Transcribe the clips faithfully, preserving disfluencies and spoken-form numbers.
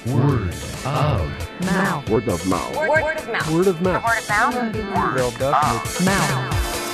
Word of mouth. Word of mouth. Word, word of mouth. Word of mouth. Word of mouth. Word of mouth. Mouth.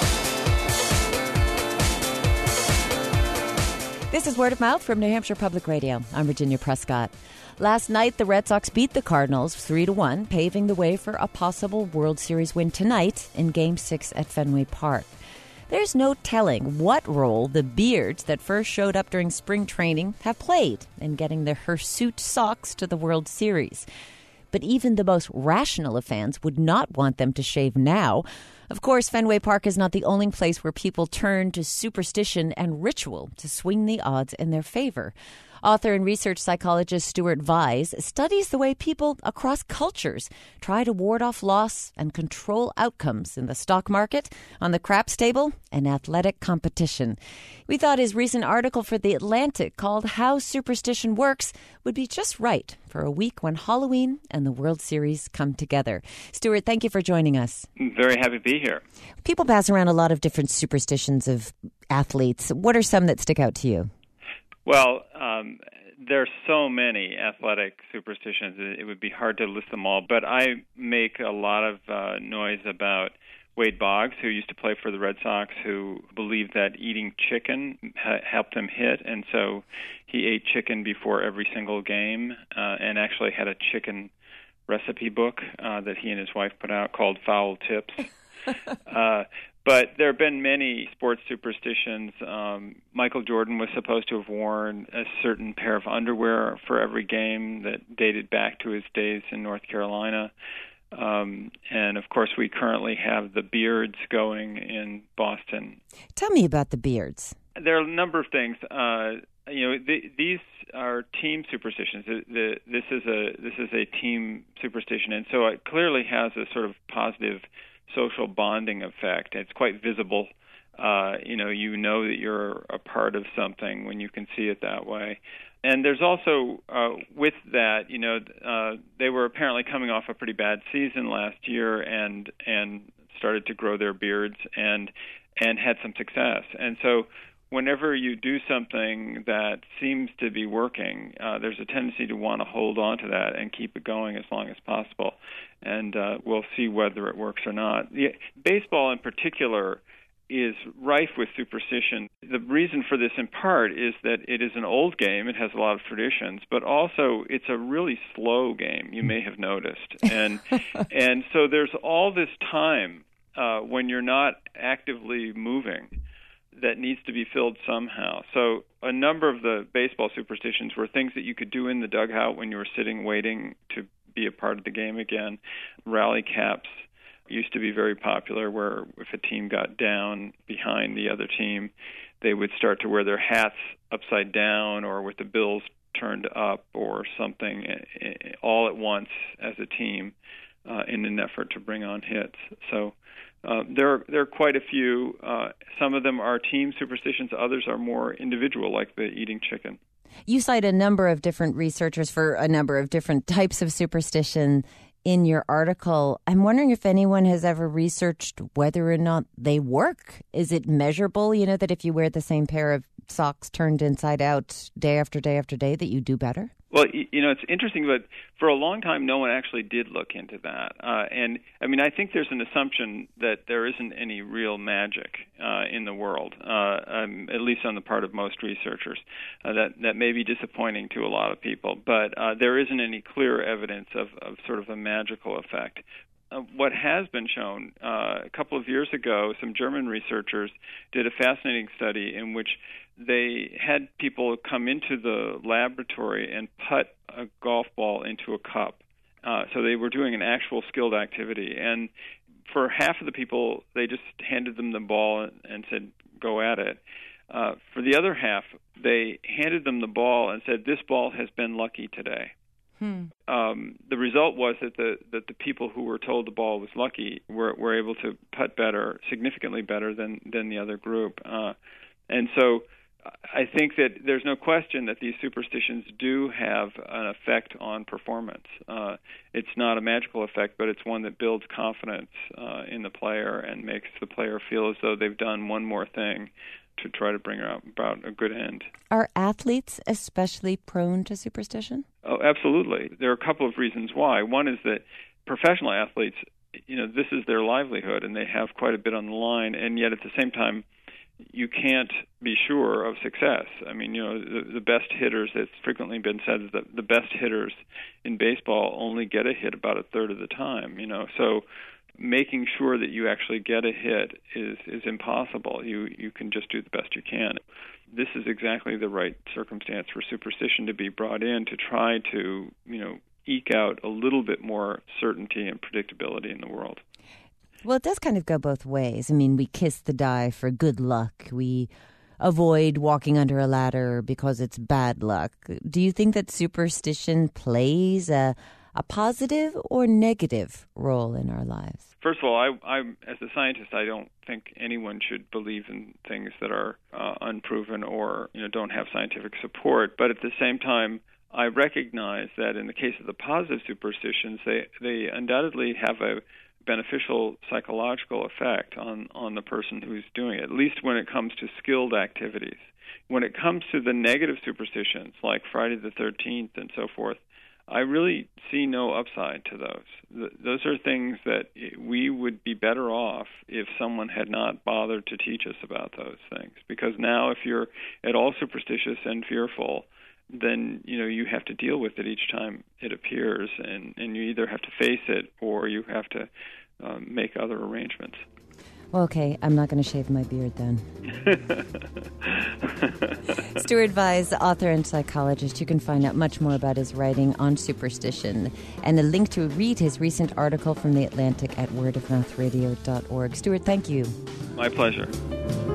This is Word of Mouth from New Hampshire Public Radio. I'm Virginia Prescott. Last night, the Red Sox beat the Cardinals three to one, paving the way for a possible World Series win tonight in Game six at Fenway Park. There's no telling what role the beards that first showed up during spring training have played in getting the hirsute Sox to the World Series. But even the most rational of fans would not want them to shave now. Of course, Fenway Park is not the only place where people turn to superstition and ritual to swing the odds in their favor. Author and research psychologist Stuart Vyse studies the way people across cultures try to ward off loss and control outcomes in the stock market, on the craps table, and athletic competition. We thought his recent article for The Atlantic called How Superstition Works would be just right for a week when Halloween and the World Series come together. Stuart, thank you for joining us. I'm very happy to be here. People pass around a lot of different superstitions of athletes. What are some that stick out to you? Well, um, there's so many athletic superstitions, it would be hard to list them all. But I make a lot of uh, noise about Wade Boggs, who used to play for the Red Sox, who believed that eating chicken ha- helped him hit. And so he ate chicken before every single game uh, and actually had a chicken recipe book uh, that he and his wife put out called Foul Tips. uh, But there have been many sports superstitions. Um, Michael Jordan was supposed to have worn a certain pair of underwear for every game that dated back to his days in North Carolina. Um, and, of course, we currently have the beards going in Boston. Tell me about the beards. There are a number of things. Uh, you know, the, these are team superstitions. The, the, this is a this is a team superstition, and so it clearly has a sort of positive social bonding effect. It's quite visible. Uh, you know, you know that you're a part of something when you can see it that way. And there's also, uh, with that, you know, uh, they were apparently coming off a pretty bad season last year and and started to grow their beards and and had some success. And so whenever you do something that seems to be working, uh, there's a tendency to want to hold on to that and keep it going as long as possible. And uh, we'll see whether it works or not. The, baseball in particular is rife with superstition. The reason for this in part is that it is an old game. It has a lot of traditions, but also it's a really slow game, you may have noticed. And and so there's all this time uh, when you're not actively moving that needs to be filled somehow. So a number of the baseball superstitions were things that you could do in the dugout when you were sitting waiting to be a part of the game again. Rally caps used to be very popular, where if a team got down behind the other team, they would start to wear their hats upside down or with the bills turned up or something all at once as a team uh, in an effort to bring on hits. So Uh, there, there are quite a few. Uh, some of them are team superstitions. Others are more individual, like the eating chicken. You cite a number of different researchers for a number of different types of superstition in your article. I'm wondering if anyone has ever researched whether or not they work. Is it measurable, you know, that if you wear the same pair of socks turned inside out day after day after day, that you do better? Well, you know, it's interesting, but for a long time, no one actually did look into that. Uh, and, I mean, I think there's an assumption that there isn't any real magic uh, in the world, uh, um, at least on the part of most researchers. Uh, that, that may be disappointing to a lot of people, but uh, there isn't any clear evidence of, of sort of a magical effect. Uh, what has been shown, uh, a couple of years ago, some German researchers did a fascinating study in which they had people come into the laboratory and putt a golf ball into a cup. Uh, so they were doing an actual skilled activity. And for half of the people, they just handed them the ball and said, go at it. Uh, for the other half, they handed them the ball and said, this ball has been lucky today. Hmm. Um, the result was that the that the people who were told the ball was lucky were, were able to putt better, significantly better than, than the other group. Uh, and so I think that there's no question that these superstitions do have an effect on performance. Uh, it's not a magical effect, but it's one that builds confidence uh, in the player and makes the player feel as though they've done one more thing to try to bring about a good end. Are athletes especially prone to superstition? Oh, absolutely. There are a couple of reasons why. One is that professional athletes, you know, this is their livelihood, and they have quite a bit on the line, and yet at the same time, you can't be sure of success. I mean, you know, the, the best hitters, it's frequently been said that the best hitters in baseball only get a hit about a third of the time, you know. So making sure that you actually get a hit is, is impossible. You, you can just do the best you can. This is exactly the right circumstance for superstition to be brought in to try to, you know, eke out a little bit more certainty and predictability in the world. Well, it does kind of go both ways. I mean, we kiss the die for good luck. We avoid walking under a ladder because it's bad luck. Do you think that superstition plays a, a positive or negative role in our lives? First of all, I, I, as a scientist, I don't think anyone should believe in things that are uh, unproven or, you know, don't have scientific support. But at the same time, I recognize that in the case of the positive superstitions, they, they undoubtedly have a beneficial psychological effect on, on the person who's doing it, at least when it comes to skilled activities. When it comes to the negative superstitions, like Friday the thirteenth and so forth, I really see no upside to those. Th- those are things that we would be better off if someone had not bothered to teach us about those things. Because now if you're at all superstitious and fearful, then, you know, you have to deal with it each time it appears, and, and you either have to face it or you have to um, make other arrangements. Well, okay, I'm not going to shave my beard then. Stuart Vyse, author and psychologist. You can find out much more about his writing on superstition and a link to read his recent article from The Atlantic at word of mouth radio dot org. Stuart, thank you. My pleasure.